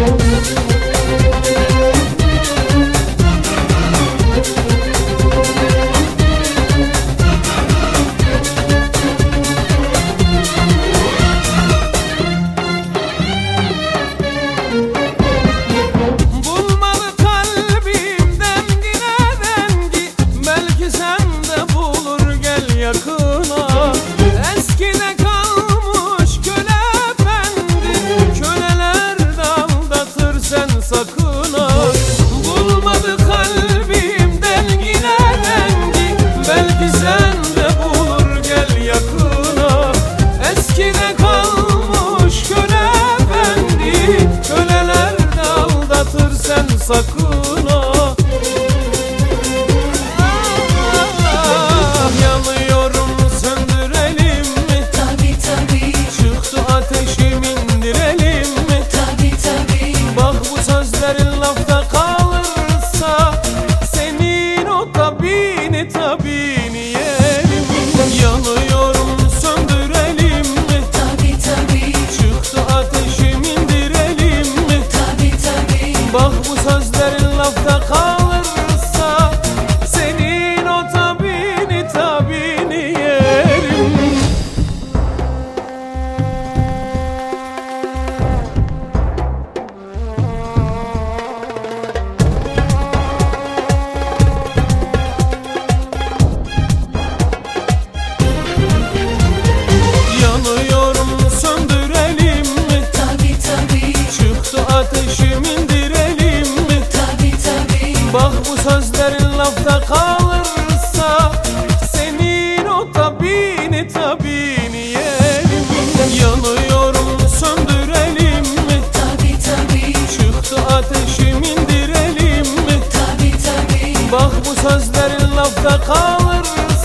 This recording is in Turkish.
Eskide kalmış köle efendi, köleler de aldatır sen sakın ha. Bulmadı kalbimden yine rengi, belki sen de bulur gel yakına. Eskide kalmış köle efendi, köleler de aldatır sen sakın ha. Tabini yerim, yanıyorum söndürelim mi? Tabi tabi. Çıktı ateşim indirelim mi? Tabi tabi. Bak bu sözlerin lafta kalırsa senin o tabini tabini yerim. Ateşim indirelim mi? Tabi tabi. Bak bu sözlerin lafta kalırsa senin o tabini tabini yerim. Yanıyorum söndürelim mi? Tabi tabi. Çıktı ateşim indirelim mi? Tabi tabi. Bak bu sözlerin lafta kalırsa